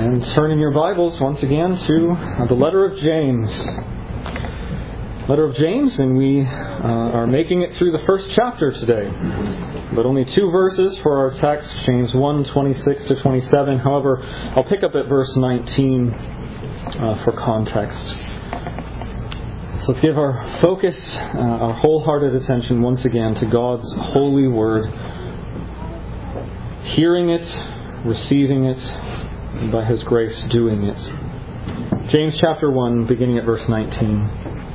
And turn in your Bibles once again to the letter of James. Letter of James, and we are making it through the first chapter today. But only 2 verses for our text, James 1:26-27. However, I'll pick up at verse 19 for context. So let's give our focus, our wholehearted attention once again to God's holy word. Hearing it, receiving it, and by His grace doing it. James chapter 1, beginning at verse 19.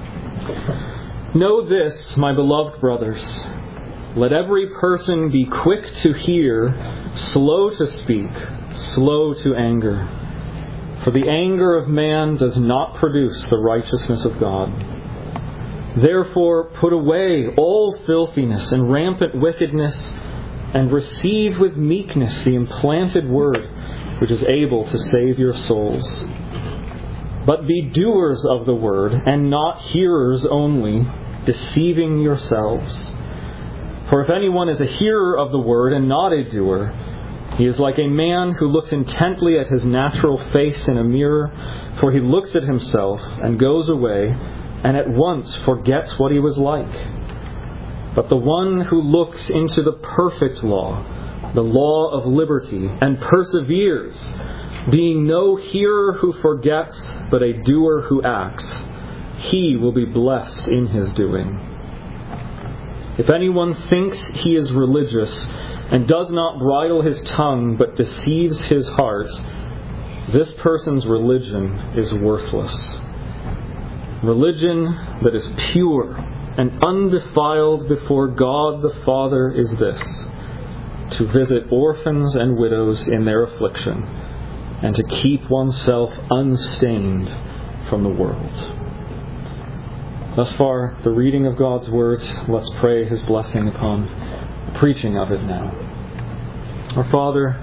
Know this, my beloved brothers. Let every person be quick to hear, slow to speak, slow to anger. For the anger of man does not produce the righteousness of God. Therefore put away all filthiness and rampant wickedness, and receive with meekness the implanted word, which is able to save your souls. But be doers of the word, and not hearers only, deceiving yourselves. For if anyone is a hearer of the word and not a doer, he is like a man who looks intently at his natural face in a mirror, for he looks at himself and goes away, and at once forgets what he was like. But the one who looks into the perfect law, the law of liberty, and perseveres, being no hearer who forgets, but a doer who acts, he will be blessed in his doing. If anyone thinks he is religious and does not bridle his tongue, but deceives his heart, this person's religion is worthless. Religion that is pure and undefiled before God the Father is this: to visit orphans and widows in their affliction, and to keep oneself unstained from the world. Thus far, the reading of God's Word. Let's pray His blessing upon the preaching of it now. Our Father,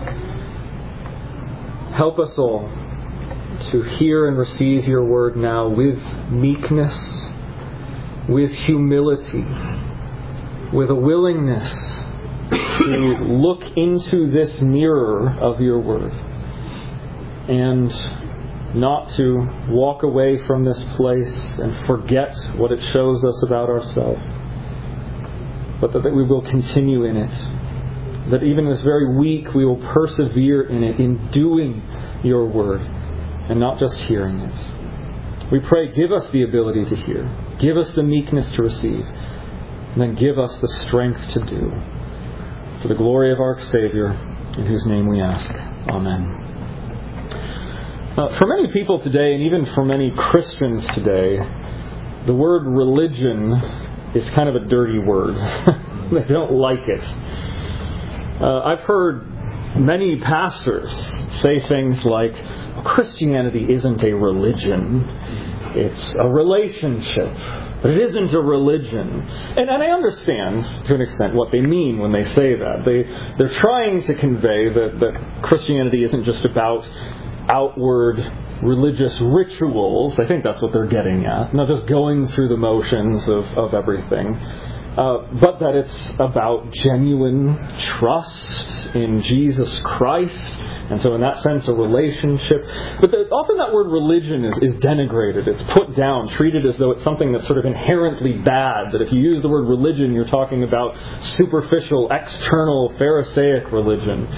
help us all to hear and receive Your Word now with meekness, with humility, with a willingness to look into this mirror of Your Word, and not to walk away from this place and forget what it shows us about ourselves, but that we will continue in it. That even this very week we will persevere in it, in doing Your Word, and not just hearing it. We pray, give us the ability to hear. Give us the meekness to receive. And then give us the strength to do. For the glory of our Savior, in whose name we ask. Amen. For many people today, and even for many Christians today, the word religion is kind of a dirty word. They don't like it. I've heard many pastors say things like, Christianity isn't a religion, it's a relationship. But it isn't a religion. And I understand, to an extent, what they mean when they say that. They're trying to convey that Christianity isn't just about outward religious rituals. I think that's what they're getting at. Not just going through the motions of everything. But that it's about genuine trust in Jesus Christ. And so in that sense, a relationship. But often that word religion is denigrated. It's put down, treated as though it's something that's sort of inherently bad. That if you use the word religion, you're talking about superficial, external, Pharisaic religion.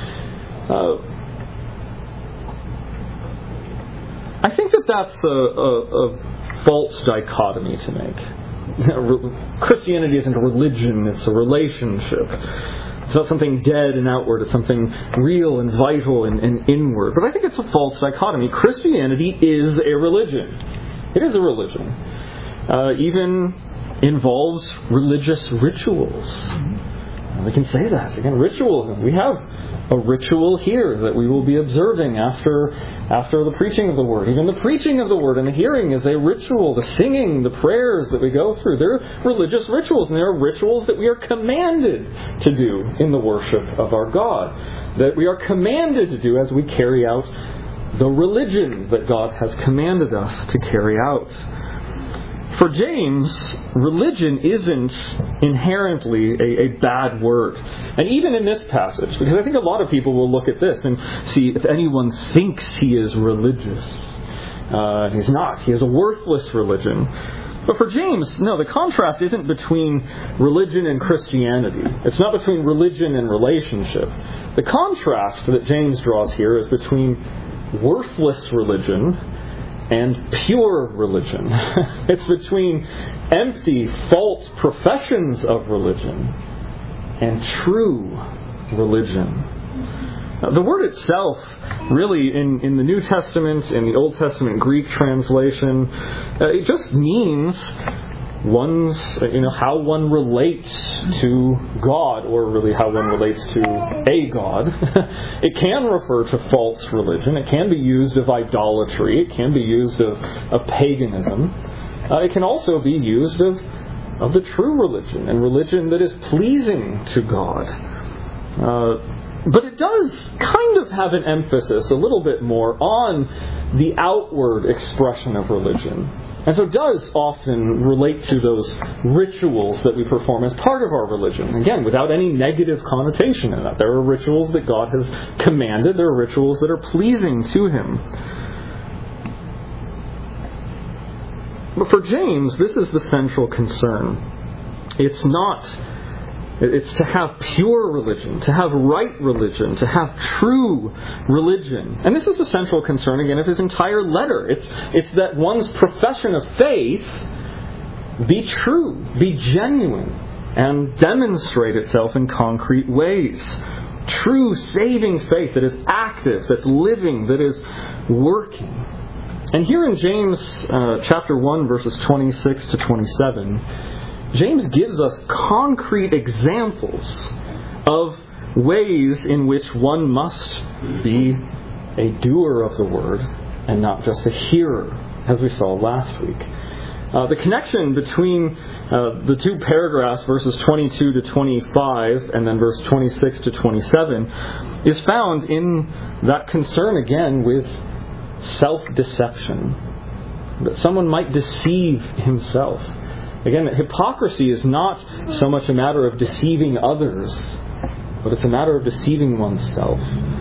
I think that's a false dichotomy to make. Christianity isn't a religion, it's a relationship. It's not something dead and outward, it's something real and vital and inward. But I think it's a false dichotomy. Christianity is a religion. It is a religion. Even involves religious rituals. We can say that. Again, rituals. We have a ritual here that we will be observing after the preaching of the Word. Even the preaching of the Word and the hearing is a ritual. The singing, the prayers that we go through, they're religious rituals. And they are rituals that we are commanded to do in the worship of our God. That we are commanded to do as we carry out the religion that God has commanded us to carry out. For James, religion isn't inherently a bad word. And even in this passage, because I think a lot of people will look at this and see if anyone thinks he is religious. He's not. He has a worthless religion. But for James, no, the contrast isn't between religion and Christianity. It's not between religion and relationship. The contrast that James draws here is between worthless religion and pure religion. It's between empty, false professions of religion and true religion. Now, the word itself, really, in the New Testament, in the Old Testament Greek translation, it just means how one relates to God, or really how one relates to a God. It can refer to false religion. It can be used of idolatry. It can be used of paganism. It can also be used of the true religion, and religion that is pleasing to God. But it does kind of have an emphasis a little bit more on the outward expression of religion. And so it does often relate to those rituals that we perform as part of our religion. Again, without any negative connotation in that. There are rituals that God has commanded. There are rituals that are pleasing to Him. But for James, this is the central concern. It's to have pure religion, to have right religion, to have true religion. And this is the central concern, again, of his entire letter. It's that one's profession of faith be true, be genuine, and demonstrate itself in concrete ways. True saving faith that is active, that's living, that is working. And here in James chapter 1, verses 26 to 27, James gives us concrete examples of ways in which one must be a doer of the word and not just a hearer, as we saw last week. The connection between the two paragraphs, verses 22 to 25, and then verse 26 to 27, is found in that concern again with self-deception. That someone might deceive himself. Again, hypocrisy is not so much a matter of deceiving others, but it's a matter of deceiving oneself.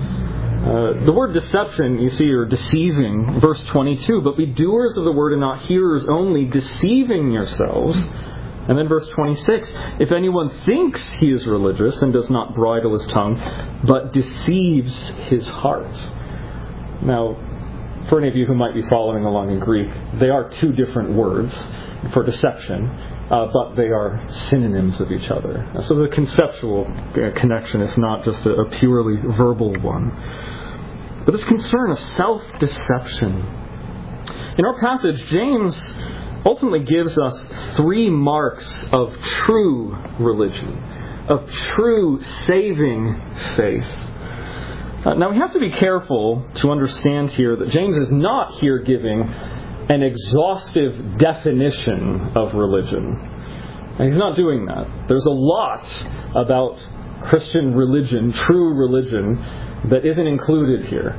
The word deception, you see, or deceiving, verse 22, but be doers of the word and not hearers only, deceiving yourselves. And then verse 26, if anyone thinks he is religious and does not bridle his tongue, but deceives his heart. Now, for any of you who might be following along in Greek, they are two different words for deception, but they are synonyms of each other. So the conceptual connection is not just a purely verbal one. But this concern of self-deception. In our passage, James ultimately gives us 3 marks of true religion, of true saving faith. Now we have to be careful to understand here that James is not here giving an exhaustive definition of religion. And he's not doing that. There's a lot about Christian religion, true religion, that isn't included here.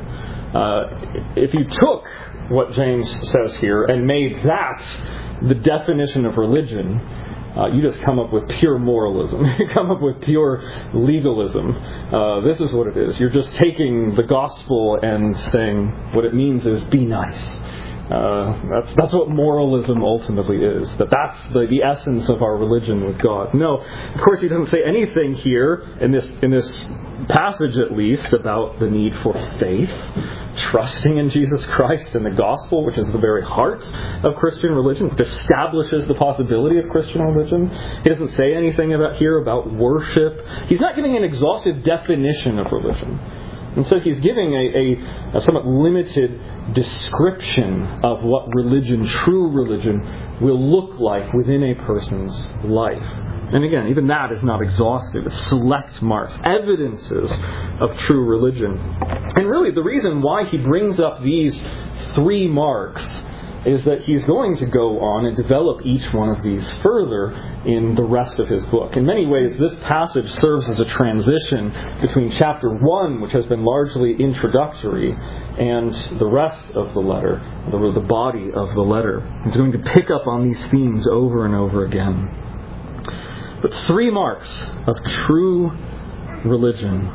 If you took what James says here and made that the definition of religion, you just come up with pure moralism. You come up with pure legalism. This is what it is. You're just taking the gospel and saying what it means is be nice. That's what moralism ultimately is. That's the essence of our religion with God. No, of course he doesn't say anything here in this passage at least about the need for faith, trusting in Jesus Christ and the gospel, which is the very heart of Christian religion, which establishes the possibility of Christian religion. He doesn't say anything about worship. He's not giving an exhaustive definition of religion. And so he's giving a somewhat limited description of what religion, true religion, will look like within a person's life. And again, even that is not exhaustive. It's select marks, evidences of true religion. And really the reason why he brings up these 3 marks is that he's going to go on and develop each one of these further in the rest of his book. In many ways, this passage serves as a transition between chapter 1, which has been largely introductory, and the rest of the letter, the body of the letter. He's going to pick up on these themes over and over again. But 3 marks of true religion.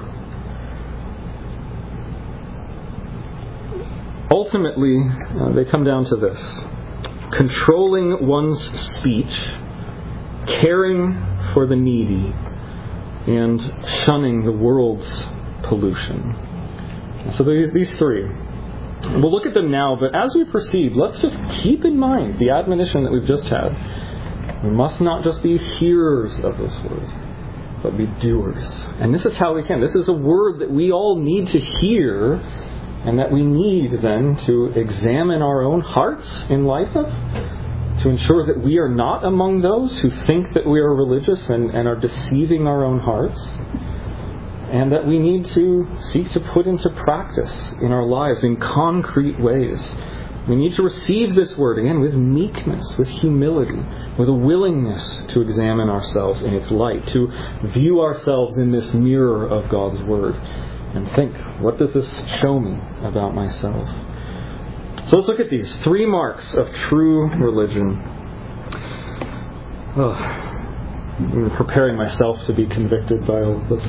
Ultimately, they come down to this: controlling one's speech, caring for the needy, and shunning the world's pollution. So these 3. We'll look at them now, but as we proceed, let's just keep in mind the admonition that we've just had. We must not just be hearers of this word, but be doers. And this is how we can. This is a word that we all need to hear, and that we need then to examine our own hearts in light of, to ensure that we are not among those who think that we are religious and are deceiving our own hearts, and that we need to seek to put into practice in our lives in concrete ways. We need to receive this word, again, with meekness, with humility, with a willingness to examine ourselves in its light, to view ourselves in this mirror of God's word, and think, what does this show me about myself? So let's look at these 3 marks of true religion. I'm preparing myself to be convicted by all of this.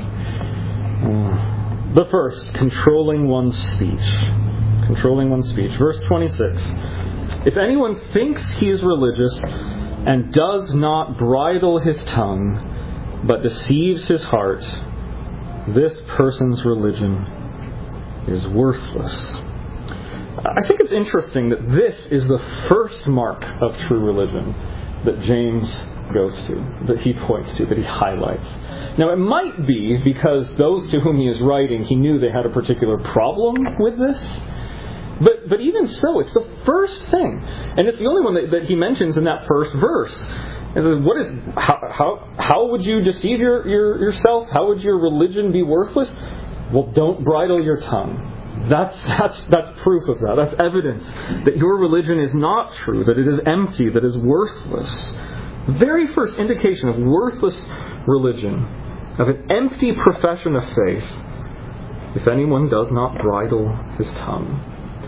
The first, controlling one's speech. Controlling one's speech. Verse 26. If anyone thinks he is religious and does not bridle his tongue, but deceives his heart, this person's religion is worthless. I think it's interesting that this is the first mark of true religion that James goes to, that he points to, that he highlights. Now, it might be because those to whom he is writing, he knew they had a particular problem with this. But even so, it's the first thing. And it's the only one that he mentions in that first verse. How would you deceive yourself? How would your religion be worthless? Well, don't bridle your tongue. That's proof of that. That's evidence that your religion is not true, that it is empty, that it is worthless. The very first indication of worthless religion, of an empty profession of faith, if anyone does not bridle his tongue.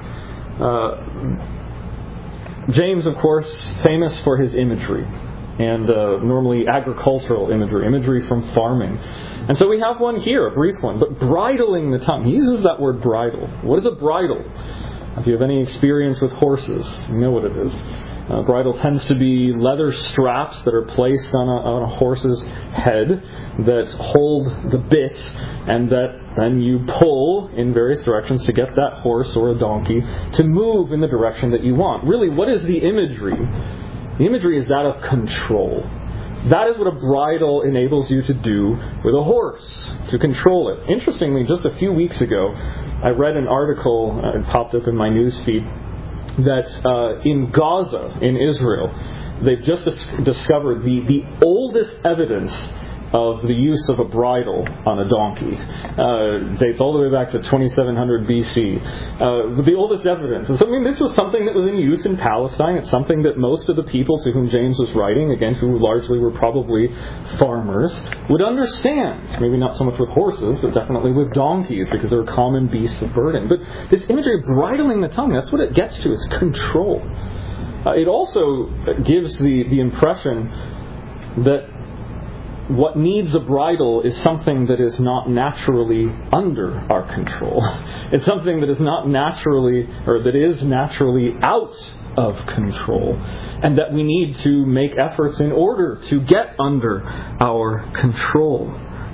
James, of course, famous for his imagery, and normally agricultural imagery from farming. And so we have one here, a brief one, but bridling the tongue. He uses that word bridle. What is a bridle? If you have any experience with horses, you know what it is. Bridle tends to be leather straps that are placed on a horse's head that hold the bit, and that then you pull in various directions to get that horse or a donkey to move in the direction that you want. Really, what is the imagery? The imagery is that of control. That is what a bridle enables you to do with a horse, to control it. Interestingly, just a few weeks ago, I read an article, it popped up in my newsfeed, that in Gaza, in Israel, they've just discovered the oldest evidence of the use of a bridle on a donkey. Dates all the way back to 2700 BC. The oldest evidence. And so, this was something that was in use in Palestine. It's something that most of the people to whom James was writing, again, who largely were probably farmers, would understand. Maybe not so much with horses, but definitely with donkeys, because they were common beasts of burden. But this imagery of bridling the tongue, that's what it gets to. It's control. It also gives the impression that what needs a bridle is something that is not naturally under our control. It's something that is not naturally, or that is naturally out of control. And that we need to make efforts in order to get under our control.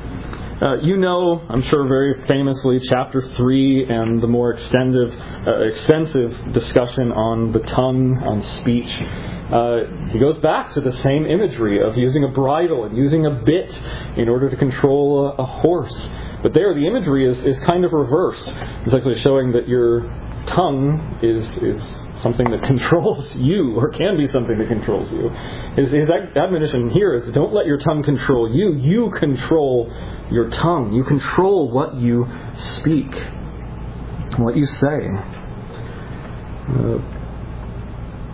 I'm sure very famously, chapter 3 and the more extensive discussion on the tongue, on speech. He goes back to the same imagery of using a bridle and using a bit in order to control a horse. But there, the imagery is kind of reversed. It's actually showing that your tongue is something that controls you, or can be something that controls you. His admonition here is, don't let your tongue control you. You control your tongue. You control what you speak, what you say.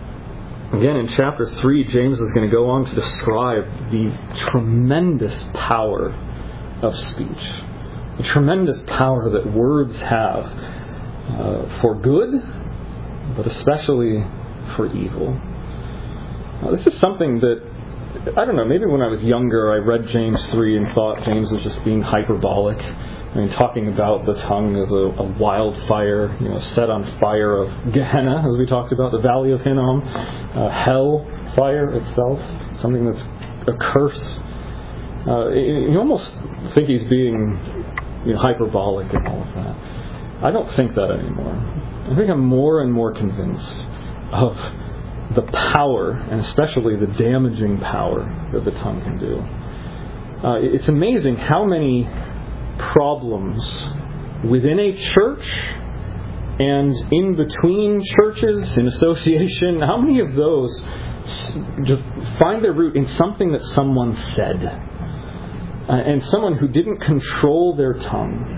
Again, in chapter 3, James is going to go on to describe the tremendous power of speech. The tremendous power that words have for good, but especially for evil. This is something that, I don't know, maybe when I was younger I read James 3 and thought James was just being hyperbolic. I mean, talking about the tongue as a wildfire, set on fire of Gehenna, as we talked about, the Valley of Hinnom, hell fire itself, something that's a curse. You almost think he's being hyperbolic and all of that. I don't think that anymore. I think I'm more and more convinced of the power, and especially the damaging power that the tongue can do. It's amazing how many problems within a church and in between churches, in association, how many of those just find their root in something that someone said, and someone who didn't control their tongue.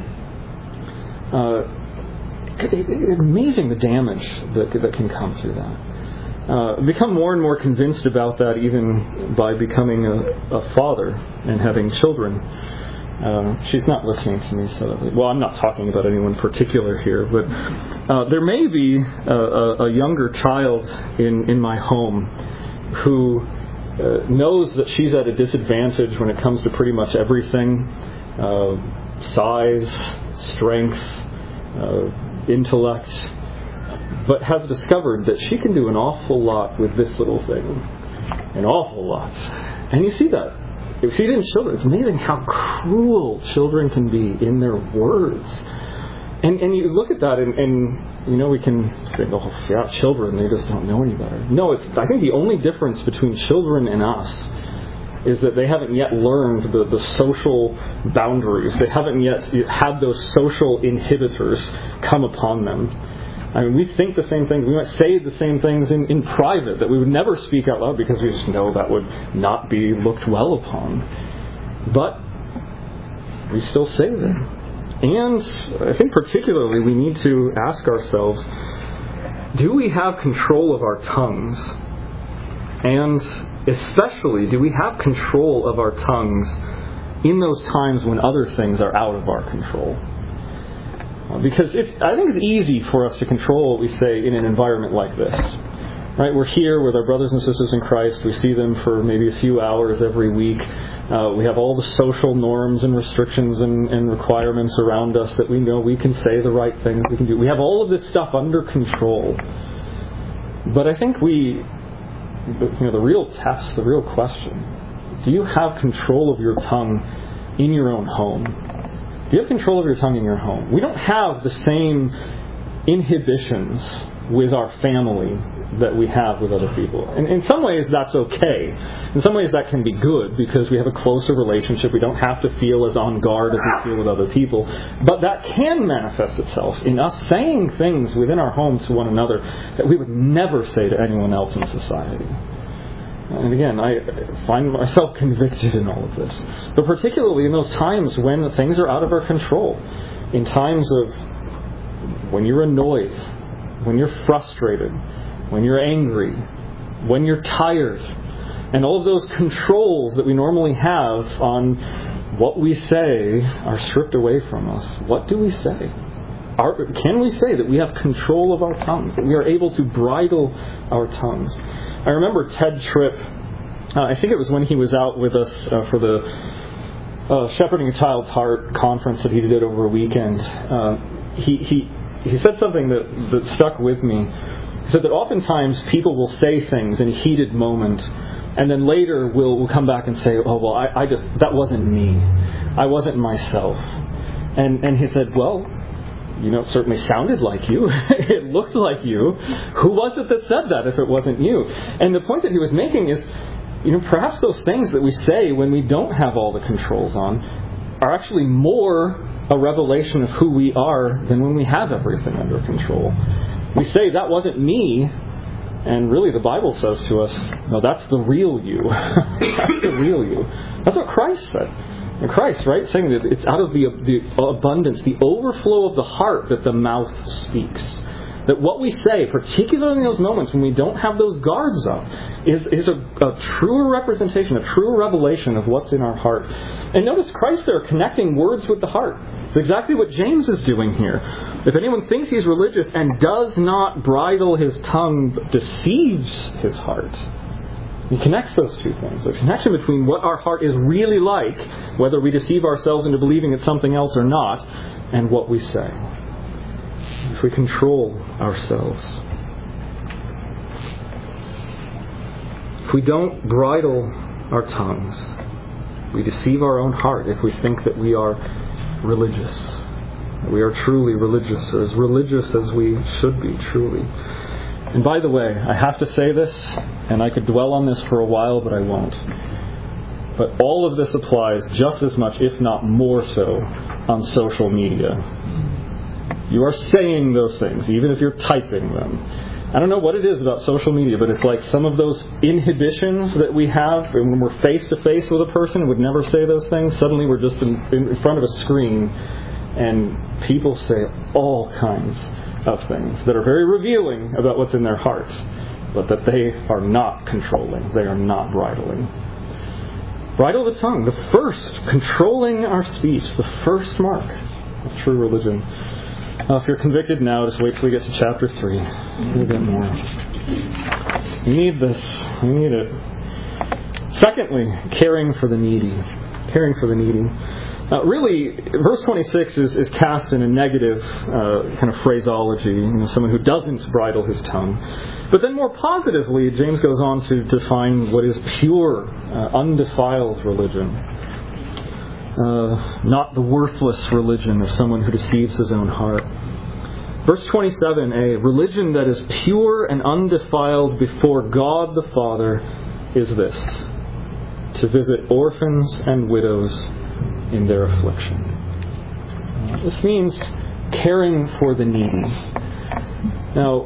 Amazing the damage that can come through that. I've become more and more convinced about that even by becoming a father and having children. She's not listening to me, so I'm not talking about anyone particular here, but there may be a younger child in my home who knows that she's at a disadvantage when it comes to pretty much everything: size, strength, intellect, but has discovered that she can do an awful lot with this little thing. An awful lot. And you see that. You see it in children. It's amazing how cruel children can be in their words. And you look at that and we can think, oh, yeah, children, they just don't know any better. No, I think the only difference between children and us is that they haven't yet learned the social boundaries. They haven't yet had those social inhibitors come upon them. I mean, we think the same things. We might say the same things in private that we would never speak out loud because we just know that would not be looked well upon. But we still say them. And I think particularly we need to ask ourselves, do we have control of our tongues? And especially, do we have control of our tongues in those times when other things are out of our control? Because I think it's easy for us to control what we say in an environment like this. Right? We're here with our brothers and sisters in Christ. We see them for maybe a few hours every week. We have all the social norms and restrictions and requirements around us that we know we can say the right things. We can do. We have all of this stuff under control. But I think the real test, the real question, do you have control of your tongue in your own home? You have control of your tongue in your home. We don't have the same inhibitions with our family that we have with other people. And in some ways that's okay. In some ways that can be good because we have a closer relationship. We don't have to feel as on guard as we feel with other people. But that can manifest itself in us saying things within our homes to one another that we would never say to anyone else in society. And again, I find myself convicted in all of this. But particularly in those times when things are out of our control. In times of when you're annoyed, when you're frustrated, when you're angry, when you're tired. And all of those controls that we normally have on what we say are stripped away from us. What do we say? Can we say that we have control of our tongues? That we are able to bridle our tongues? I remember Ted Tripp, I think it was when he was out with us for the Shepherding a Child's Heart conference that he did over a weekend. He said something that stuck with me. He said that oftentimes people will say things in a heated moment and then later we'll come back and say, oh, well, I just, that wasn't me. I wasn't myself. And he said, well, it certainly sounded like you. It looked like you. Who was it that said that if it wasn't you? And the point that he was making is, perhaps those things that we say when we don't have all the controls on are actually more a revelation of who we are than when we have everything under control. We say, that wasn't me, and really the Bible says to us, no, that's the real you. That's the real you. That's what Christ said. And Christ, right, saying that it's out of the abundance, the overflow of the heart that the mouth speaks. That what we say, particularly in those moments when we don't have those guards up, is a truer representation, a truer revelation of what's in our heart. And notice Christ there connecting words with the heart. It's exactly what James is doing here. If anyone thinks he's religious and does not bridle his tongue, but deceives his heart. He connects those two things. The connection between what our heart is really like, whether we deceive ourselves into believing it's something else or not, and what we say. If we control ourselves. If we don't bridle our tongues, we deceive our own heart if we think that we are religious. We are truly religious, or as religious as we should be, truly. And by the way, I have to say this, and I could dwell on this for a while, but I won't. But all of this applies just as much, if not more so, on social media. You are saying those things, even if you're typing them. I don't know what it is about social media, but it's like some of those inhibitions that we have when we're face-to-face with a person and would never say those things. Suddenly we're just in front of a screen, and people say all kinds of things that are very revealing about what's in their hearts, but that they are not controlling. They are not bridling. Bridle the tongue, the first, controlling our speech, the first mark of true religion. If you're convicted now, just wait till we get to chapter 3. We'll get more. You need this. You need it. Secondly, caring for the needy. Caring for the needy. Really, verse 26 is cast in a negative kind of phraseology, someone who doesn't bridle his tongue. But then more positively, James goes on to define what is pure, undefiled religion. Not the worthless religion of someone who deceives his own heart. Verse 27, a religion that is pure and undefiled before God the Father is this: to visit orphans and widows in their affliction. This means caring for the needy. Now,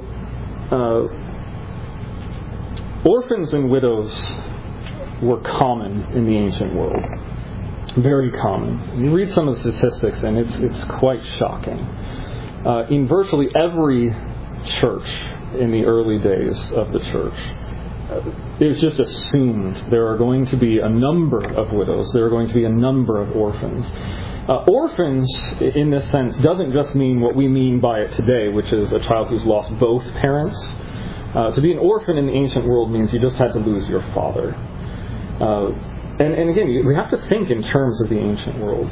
orphans and widows were common in the ancient world. Very common. You read some of the statistics and it's quite shocking. In virtually every church in the early days of the church, it was just assumed there are going to be a number of widows, there are going to be a number of orphans. Orphans, in this sense, doesn't just mean what we mean by it today, which is a child who's lost both parents. To be an orphan in the ancient world means you just had to lose your father. And again, we have to think in terms of the ancient world.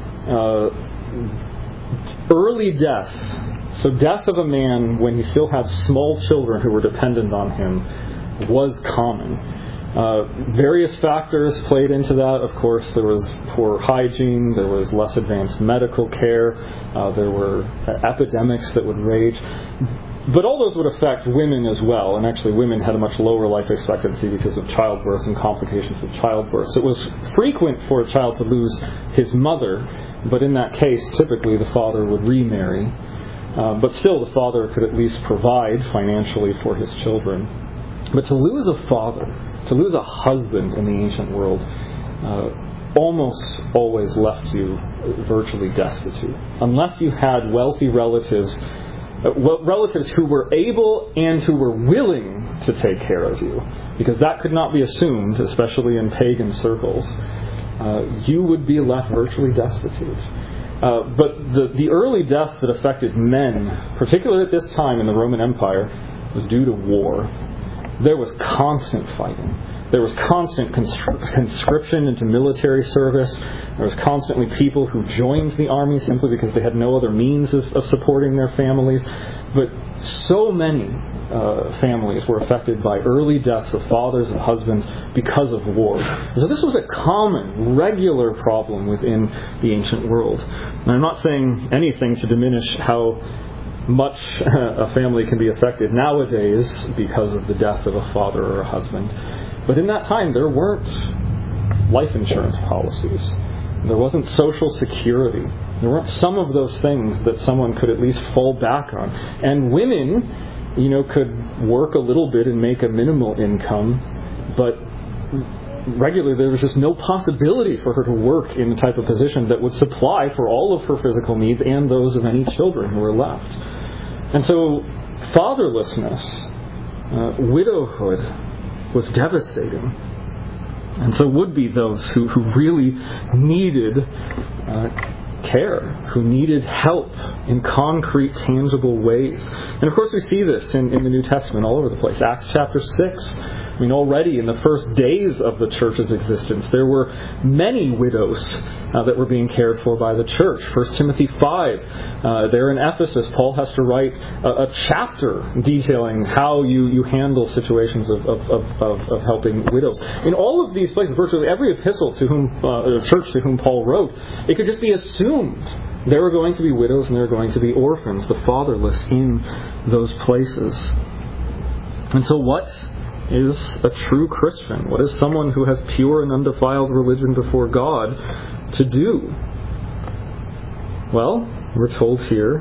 Early death, so death of a man when he still had small children who were dependent on him, was common. Various factors played into that. Of course, there was poor hygiene, there was less advanced medical care, there were epidemics that would rage. But all those would affect women as well, and actually women had a much lower life expectancy because of childbirth and complications with childbirth. So it was frequent for a child to lose his mother, but in that case, typically the father would remarry. But still, the father could at least provide financially for his children. But to lose a father, to lose a husband in the ancient world, almost always left you virtually destitute. Unless you had wealthy relatives who were able and who were willing to take care of you, because that could not be assumed, especially in pagan circles, you would be left virtually destitute. But the early death that affected men, particularly at this time in the Roman Empire, was due to war. There was constant fighting. There was constant conscription into military service. There was constantly people who joined the army simply because they had no other means of supporting their families. But so many families were affected by early deaths of fathers and husbands because of war. So this was a common, regular problem within the ancient world. And I'm not saying anything to diminish how much a family can be affected nowadays because of the death of a father or a husband. But in that time, there weren't life insurance policies. There wasn't social security. There weren't some of those things that someone could at least fall back on. And women, could work a little bit and make a minimal income, but regularly there was just no possibility for her to work in the type of position that would supply for all of her physical needs and those of any children who were left. And so fatherlessness, widowhood was devastating. And so would be those who really needed care, who needed help in concrete, tangible ways. And of course we see this in the New Testament all over the place. Acts chapter 6, already in the first days of the church's existence, there were many widows that were being cared for by the church. 1 Timothy 5, there in Ephesus, Paul has to write a chapter detailing how you handle situations of helping widows. In all of these places, virtually every epistle to church to whom Paul wrote, it could just be assumed there were going to be widows and there were going to be orphans, the fatherless, in those places. And so what is a true Christian? What is someone who has pure and undefiled religion before God to do? Well, we're told here,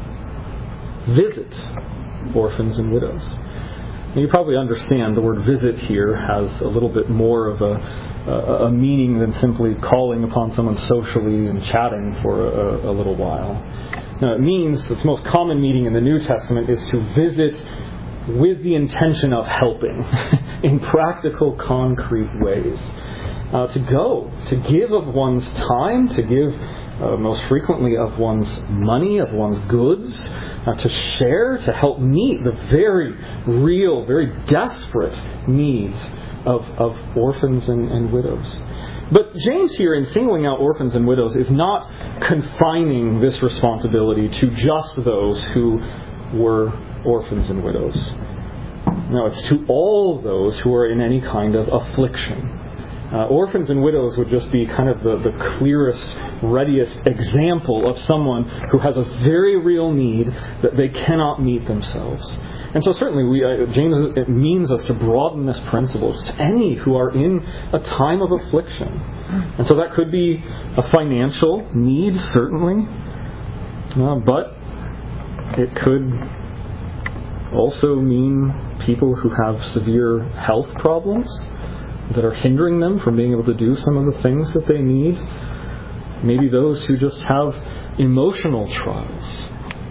visit orphans and widows. Now, you probably understand the word visit here has a little bit more of a meaning than simply calling upon someone socially and chatting for a little while. Now, it means, its most common meaning in the New Testament is to visit with the intention of helping in practical, concrete ways. To give of one's time, to give most frequently of one's money, of one's goods, to share, to help meet the very real, very desperate needs of orphans and widows. But James here, in singling out orphans and widows, is not confining this responsibility to just those who were orphans and widows. No, it's to all those who are in any kind of affliction. Orphans and widows would just be kind of the clearest, readiest example of someone who has a very real need that they cannot meet themselves. And so certainly James means us to broaden this principle to any who are in a time of affliction. And so that could be a financial need, certainly, but it could also mean people who have severe health problems that are hindering them from being able to do some of the things that they need. Maybe those who just have emotional trials.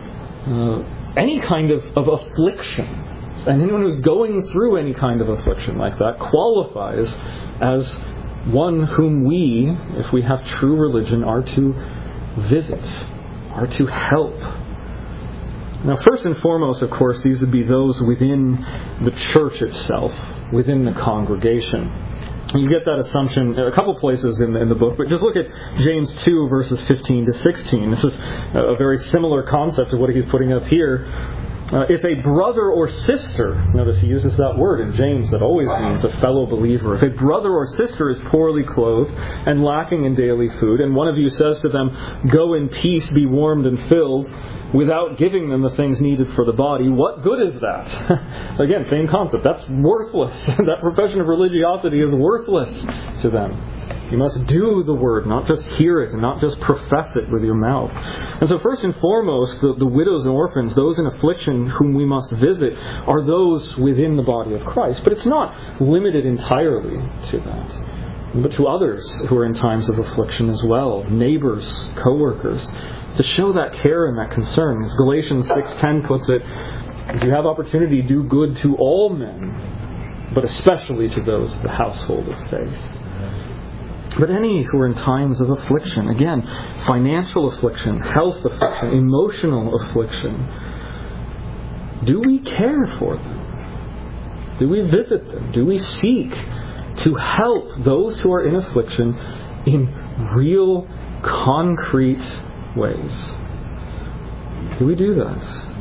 Any kind of affliction. And anyone who's going through any kind of affliction like that qualifies as one whom we, if we have true religion, are to visit, are to help. Now, first and foremost, of course, these would be those within the church itself, within the congregation. You get that assumption in a couple places in the book, but just look at James 2, verses 15 to 16. This is a very similar concept of what he's putting up here. If a brother or sister, notice he uses that word in James that always means a fellow believer. If a brother or sister is poorly clothed and lacking in daily food, and one of you says to them, "Go in peace, be warmed and filled," without giving them the things needed for the body, what good is that? Again, same concept. That's worthless. That profession of religiosity is worthless to them. You must do the word, not just hear it and not just profess it with your mouth. And so first and foremost, the widows and orphans, those in affliction whom we must visit, are those within the body of Christ. But it's not limited entirely to that, but to others who are in times of affliction as well, neighbors, co-workers, to show that care and that concern. As Galatians 6:10 puts it, as you have opportunity, do good to all men, but especially to those of the household of faith. But any who are in times of affliction, again, financial affliction, health affliction, emotional affliction, do we care for them? Do we visit them? Do we seek to help those who are in affliction in real, concrete ways? Do we do that?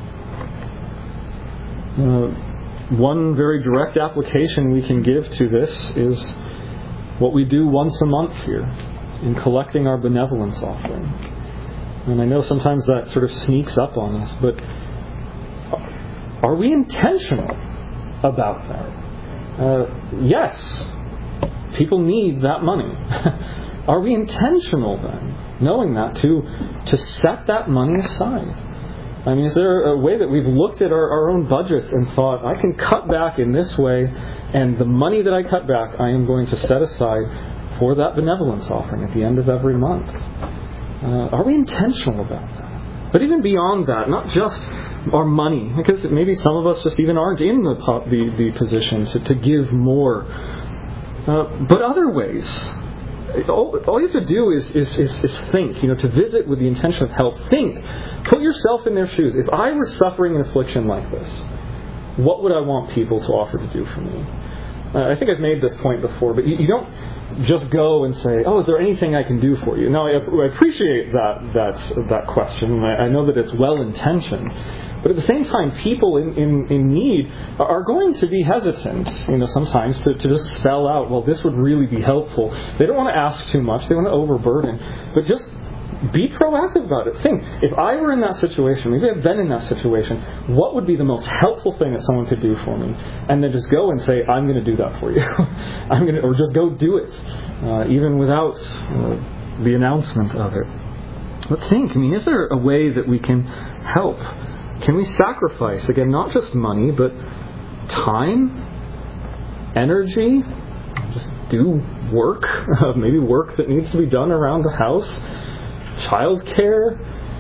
One very direct application we can give to this is what we do once a month here in collecting our benevolence offering. And I know sometimes that sort of sneaks up on us, but are we intentional about that? Yes, people need that money. Are we intentional then, knowing that, to set that money aside? I mean, is there a way that we've looked at our own budgets and thought, I can cut back in this way, and the money that I cut back, I am going to set aside for that benevolence offering at the end of every month? Are we intentional about that? But even beyond that, not just our money, because maybe some of us just even aren't in the position to give more, but other ways. All you have to do is think, to visit with the intention of help. Think, put yourself in their shoes. If I were suffering an affliction like this, what would I want people to offer to do for me? I think I've made this point before, but you don't just go and say, "Oh, is there anything I can do for you?" Now, I appreciate that question. I know that it's well-intentioned. But at the same time, people in need are going to be hesitant, sometimes to just spell out, well, this would really be helpful. They don't want to ask too much. They want to overburden. But just be proactive about it. Think, if I were in that situation, maybe I've been in that situation, what would be the most helpful thing that someone could do for me? And then just go and say, I'm going to do that for you. Or just go do it, even without the announcement of it. But think, is there a way that we can help? Can we sacrifice, again, not just money, but time, energy, just do work, maybe work that needs to be done around the house, childcare,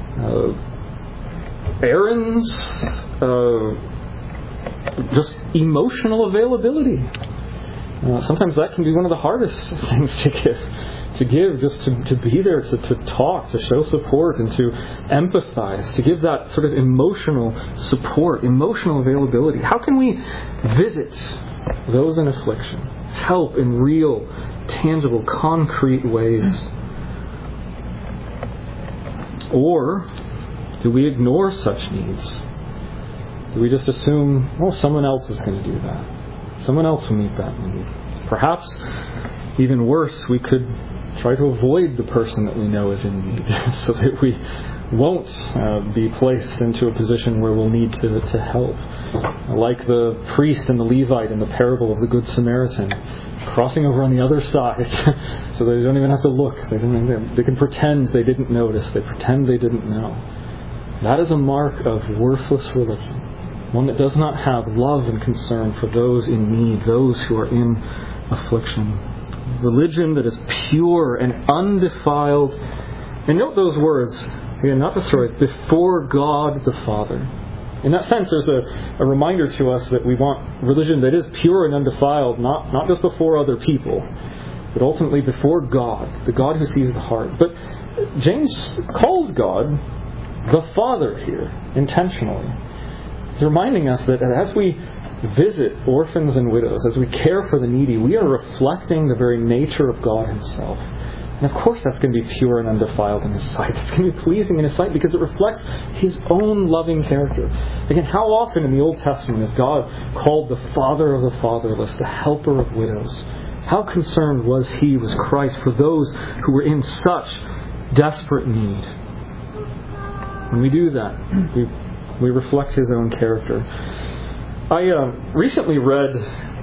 errands, just emotional availability. Sometimes that can be one of the hardest things to give, just to be there, to talk, to show support, and to empathize, to give that sort of emotional support, emotional availability. How can we visit those in affliction, help in real, tangible, concrete ways? Or do we ignore such needs? Do we just assume, someone else is going to do that? Someone else will meet that need. Perhaps, even worse, we could try to avoid the person that we know is in need so that we won't be placed into a position where we'll need to help. Like the priest and the Levite in the parable of the Good Samaritan, crossing over on the other side so they don't even have to look. They can pretend they didn't notice. They pretend they didn't know. That is a mark of worthless religion. One that does not have love and concern for those in need, those who are in affliction. Religion that is pure and undefiled. And note those words, again, not destroyed, before God the Father. In that sense, there's a reminder to us that we want religion that is pure and undefiled, not just before other people, but ultimately before God, the God who sees the heart. But James calls God the Father here, intentionally. He's reminding us that as we visit orphans and widows, as we care for the needy, we are reflecting the very nature of God Himself. And of course that's going to be pure and undefiled in His sight. It's going to be pleasing in His sight because it reflects His own loving character. Again, how often in the Old Testament is God called the Father of the fatherless, the helper of widows? How concerned was Christ for those who were in such desperate need? When we do that, we reflect His own character. I recently read,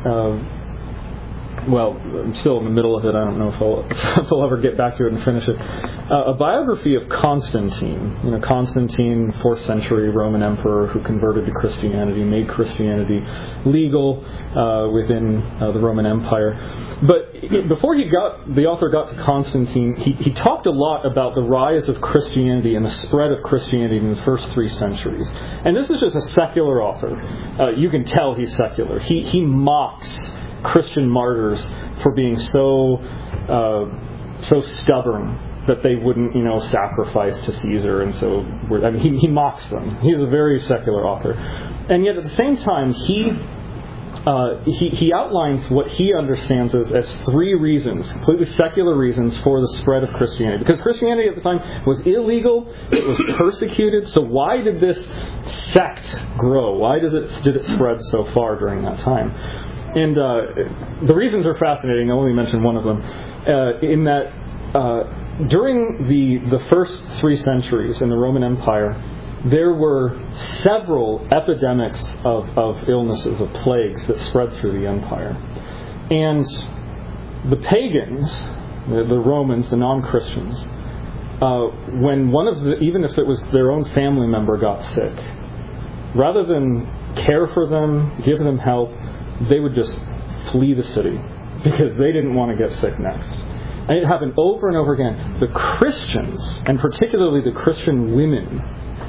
I'm still in the middle of it. I don't know if I'll ever get back to it and finish it. A biography of Constantine. Constantine, 4th century Roman emperor who converted to Christianity, made Christianity legal within the Roman Empire. But before the author got to Constantine, he talked a lot about the rise of Christianity and the spread of Christianity in the first 3 centuries. And this is just a secular author. You can tell he's secular. He mocks Christian martyrs for being so stubborn that they wouldn't, sacrifice to Caesar, and so he mocks them. He's a very secular author, and yet at the same time he outlines what he understands as 3 reasons, completely secular reasons, for the spread of Christianity. Because Christianity at the time was illegal, it was persecuted. So why did this sect grow? Why did it spread so far during that time? And the reasons are fascinating. I'll only mention one of them. In that during the first 3 centuries in the Roman Empire, there were several epidemics of illnesses, of plagues that spread through the empire. And the pagans, the Romans, the non-Christians, when even if it was their own family member got sick, rather than care for them, give them help, they would just flee the city because they didn't want to get sick next. And it happened over and over again. The Christians, and particularly the Christian women,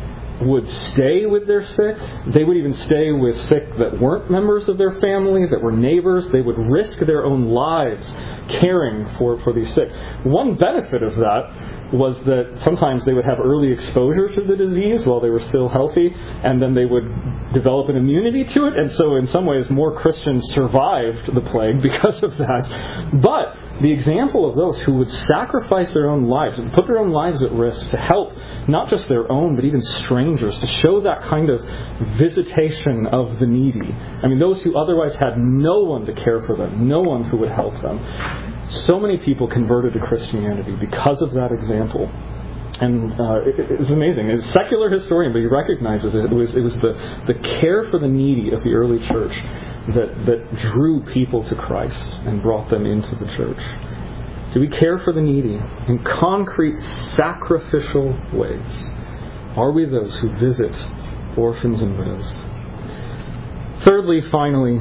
would stay with their sick. They would even stay with sick that weren't members of their family, that were neighbors. They would risk their own lives caring for these sick. One benefit of that was that sometimes they would have early exposure to the disease while they were still healthy, and then they would develop an immunity to it, and so in some ways more Christians survived the plague because of that. But the example of those who would sacrifice their own lives and put their own lives at risk to help not just their own but even strangers, to show that kind of visitation of the needy. I mean, those who otherwise had no one to care for them, no one who would help them. So many people converted to Christianity because of that example. And it's amazing. It's a secular historian, but he recognizes it. It was the care for the needy of the early church that drew people to Christ and brought them into the church. Do we care for the needy in concrete, sacrificial ways? Are we those who visit orphans and widows? Thirdly, finally,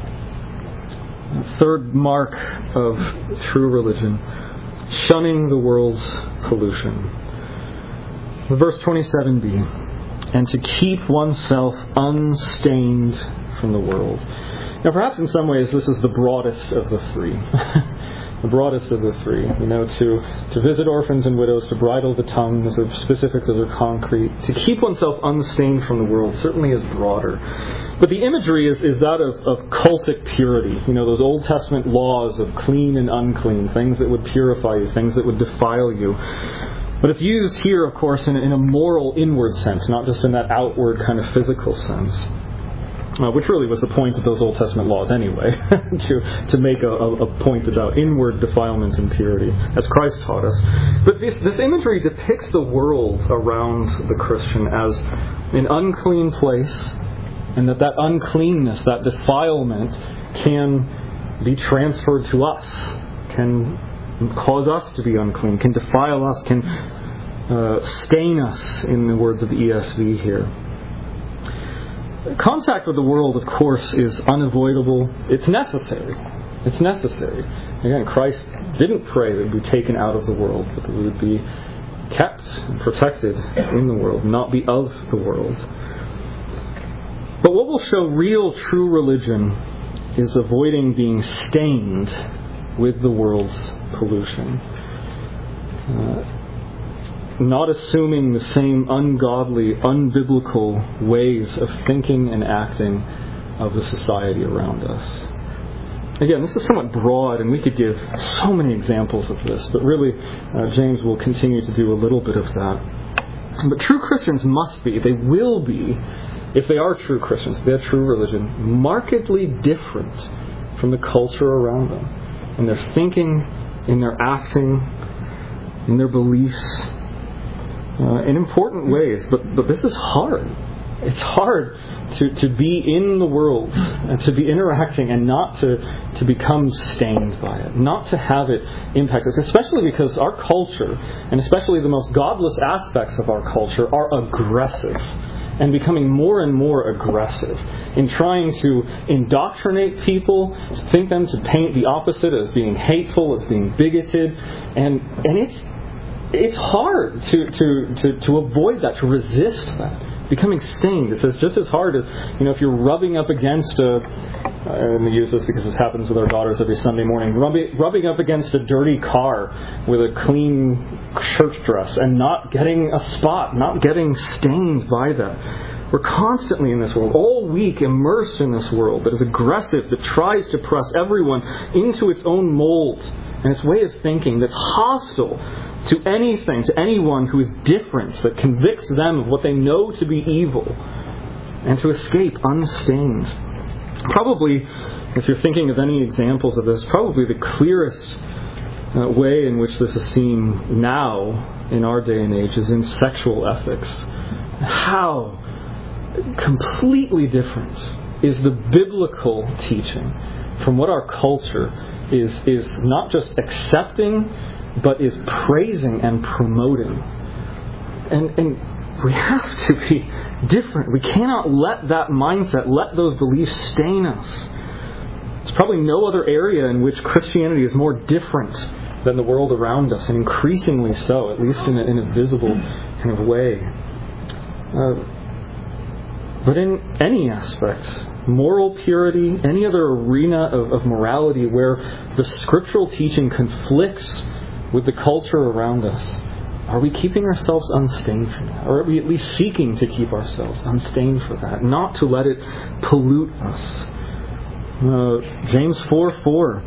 third mark of true religion, shunning the world's pollution. Verse 27b, and to keep oneself unstained from the world. Now perhaps in some ways this is the broadest of the three. The broadest of the three. To visit orphans and widows, to bridle the tongue, those are specific, those are concrete. To keep oneself unstained from the world certainly is broader. But the imagery is that of cultic purity. Those Old Testament laws of clean and unclean, things that would purify you, things that would defile you. But it's used here, of course, in a moral inward sense, not just in that outward kind of physical sense. Which really was the point of those Old Testament laws anyway, to make a point about inward defilement and purity, as Christ taught us. But this imagery depicts the world around the Christian as an unclean place, and that uncleanness, that defilement, can be transferred to us, can cause us to be unclean, can defile us, can stain us, in the words of the ESV here. Contact with the world, of course, is unavoidable. It's necessary. It's necessary. Again, Christ didn't pray that we would be taken out of the world, but that we would be kept and protected in the world, not be of the world. But what will show real, true religion is avoiding being stained with the world's pollution. Not assuming the same ungodly, unbiblical ways of thinking and acting of the society around us. Again, this is somewhat broad, and we could give so many examples of this, but really, James will continue to do a little bit of that. But true Christians must be, they will be, if they are true Christians, if they have true religion, markedly different from the culture around them. In their thinking, in their acting, in their beliefs, in important ways, but this is hard. It's hard to be in the world and to be interacting and not to become stained by it, not to have it impact us, especially because our culture, and especially the most godless aspects of our culture, are aggressive and becoming more and more aggressive in trying to indoctrinate people, to think them to paint the opposite as being hateful, as being bigoted, and it's hard to avoid that, to resist that. Becoming stained. It's just as hard as, if you're rubbing up against and we use this because it happens with our daughters every Sunday morning, rubbing up against a dirty car with a clean church dress and not getting a spot, not getting stained by that. We're constantly in this world, all week immersed in this world that is aggressive, that tries to press everyone into its own mold and its way of thinking, that's hostile to anything, to anyone who is different, that convicts them of what they know to be evil, and to escape unstained. Probably, if you're thinking of any examples of this, probably the clearest way in which this is seen now in our day and age is in sexual ethics. How completely different is the biblical teaching from what our culture is not just accepting, but is praising and promoting. And we have to be different. We cannot let that mindset, let those beliefs stain us. There's probably no other area in which Christianity is more different than the world around us, and increasingly so, at least in a visible kind of way. but in any aspect, moral purity, any other arena of morality where the scriptural teaching conflicts with the culture around us, are we keeping ourselves unstained from that? Or are we at least seeking to keep ourselves unstained for that, not to let it pollute us? James 4:4.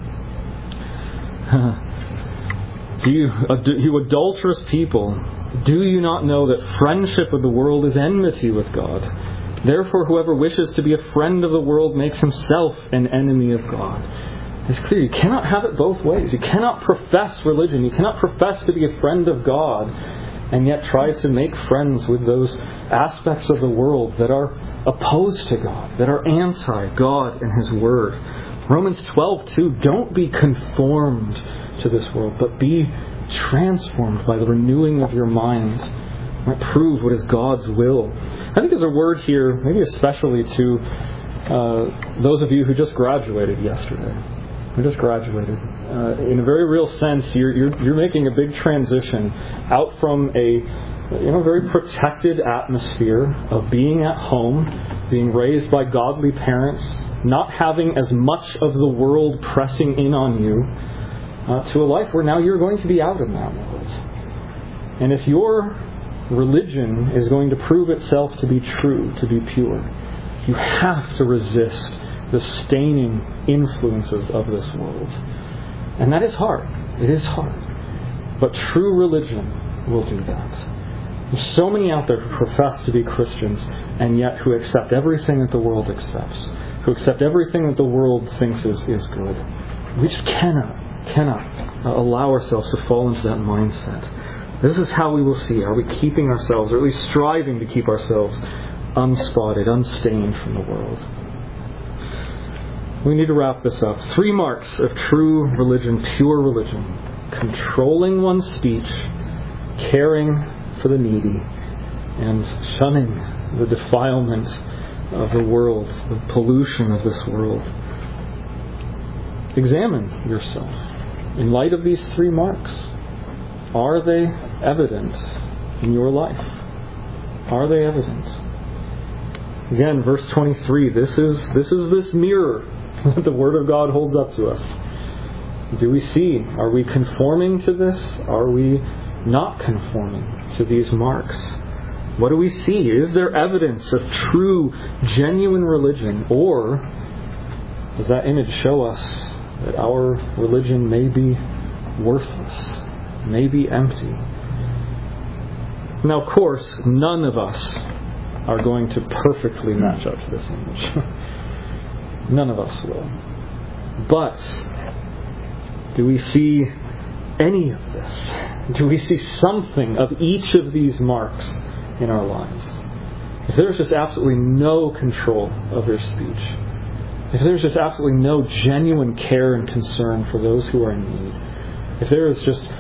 You adulterous people, do you not know that friendship with the world is enmity with God? Therefore, whoever wishes to be a friend of the world makes himself an enemy of God. It's clear, you cannot have it both ways. You cannot profess religion. You cannot profess to be a friend of God and yet try to make friends with those aspects of the world that are opposed to God, that are anti-God and His Word. Romans 12:2, don't be conformed to this world, but be transformed by the renewing of your mind. Might prove what is God's will. I think there's a word here, maybe especially to those of you who just graduated yesterday. Who just graduated. In a very real sense, you're making a big transition out from a very protected atmosphere of being at home, being raised by godly parents, not having as much of the world pressing in on you, to a life where now you're going to be out in that world. And if your religion is going to prove itself to be true, to be pure, you have to resist the staining influences of this world. And that is hard. It is hard. But true religion will do that. There's so many out there who profess to be Christians and yet who accept everything that the world accepts, who accept everything that the world thinks is good. We just cannot allow ourselves to fall into that mindset. This is how we will see. Are we keeping ourselves, or at least striving to keep ourselves, unspotted, unstained from the world? We need to wrap this up. 3 marks of true religion, pure religion: controlling one's speech, caring for the needy, and shunning the defilement of the world, the pollution of this world. Examine yourself. In light of these 3 marks, are they evident in your life? Are they evident? Again, verse 23, this is this mirror that the Word of God holds up to us. Do we see? Are we conforming to this? Are we not conforming to these marks? What do we see? Is there evidence of true, genuine religion? Or does that image show us that our religion may be worthless, may be empty? Now, of course, none of us are going to perfectly match up to this image. None of us will. But do we see any of this? Do we see something of each of these marks in our lives? If there's just absolutely no control of your speech, if there's just absolutely no genuine care and concern for those who are in need, if there is just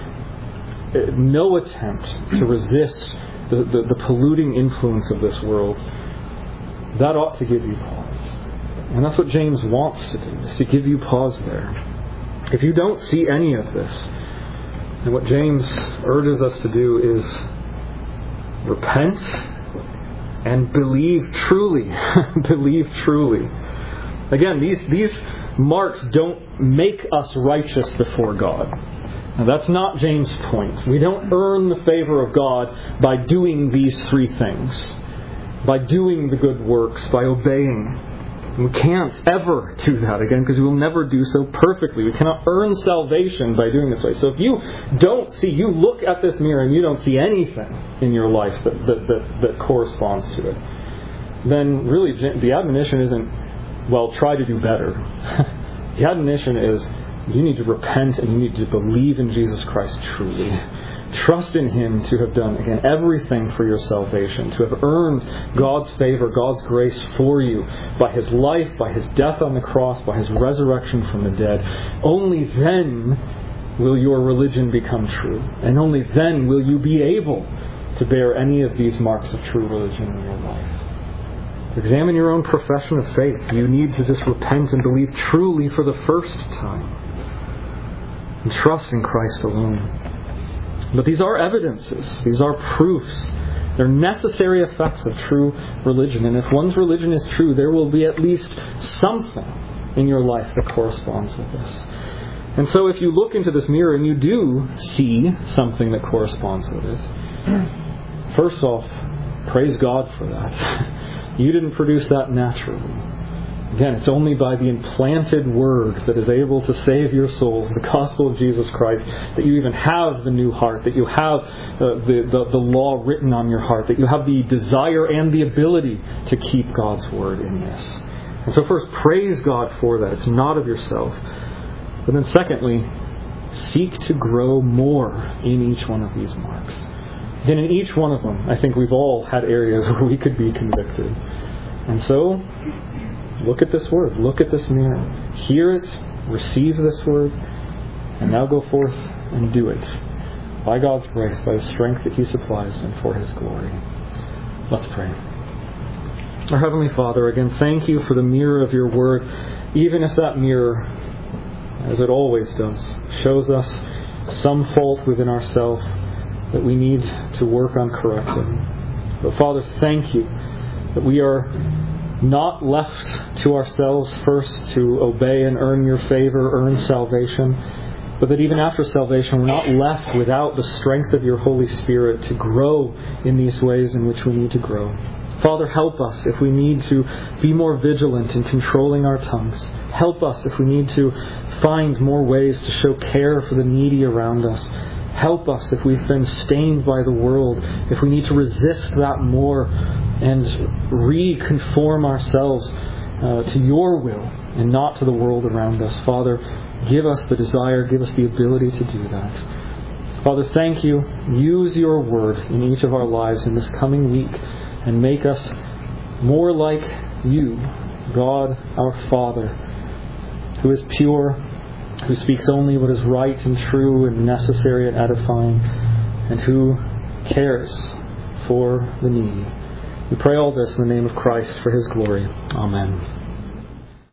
no attempt to resist the polluting influence of this world, that ought to give you pause. And that's what James wants to do, is to give you pause there. If you don't see any of this, then what James urges us to do is repent and believe truly. Believe truly. Again, these marks don't make us righteous before God. Now, that's not James' point. We don't earn the favor of God by doing these 3 things. By doing the good works, by obeying. We can't ever do that again, because we will never do so perfectly. We cannot earn salvation by doing this way. So if you don't see, you look at this mirror and you don't see anything in your life that corresponds to it, then really the admonition isn't, well, try to do better. The admonition is, you need to repent and you need to believe in Jesus Christ truly. Trust in Him to have done, again, everything for your salvation, to have earned God's favor, God's grace for you by His life, by His death on the cross, by His resurrection from the dead. Only then will your religion become true. And only then will you be able to bear any of these marks of true religion in your life. To examine your own profession of faith, you need to just repent and believe truly for the first time. And trust in Christ alone. But these are evidences. These are proofs They're necessary effects of true religion. And if one's religion is true, there will be at least something in your life that corresponds with this. And so if you look into this mirror and you do see something that corresponds with it, first off, praise God for that. You didn't produce that naturally. Again, it's only by the implanted Word that is able to save your souls, the gospel of Jesus Christ, that you even have the new heart, that you have the law written on your heart, that you have the desire and the ability to keep God's Word in this. And so first, praise God for that. It's not of yourself. But then secondly, seek to grow more in each one of these marks. And in each one of them, I think we've all had areas where we could be convicted. And so, look at this Word. Look at this mirror. Hear it. Receive this Word. And now go forth and do it. By God's grace, by the strength that He supplies, and for His glory. Let's pray. Our Heavenly Father, again, thank You for the mirror of Your Word. Even if that mirror, as it always does, shows us some fault within ourselves that we need to work on correcting. But Father, thank You that we are not left to ourselves first to obey and earn Your favor, earn salvation, but that even after salvation we're not left without the strength of Your Holy Spirit to grow in these ways in which we need to grow. Father, help us if we need to be more vigilant in controlling our tongues. Help us if we need to find more ways to show care for the needy around us. Help us if we've been stained by the world, if we need to resist that more and reconform ourselves to Your will and not to the world around us. Father, give us the desire, give us the ability to do that. Father, thank You. Use Your Word in each of our lives in this coming week and make us more like You, God our Father, who is pure, who speaks only what is right and true and necessary and edifying, and who cares for the needy. We pray all this in the name of Christ for His glory. Amen.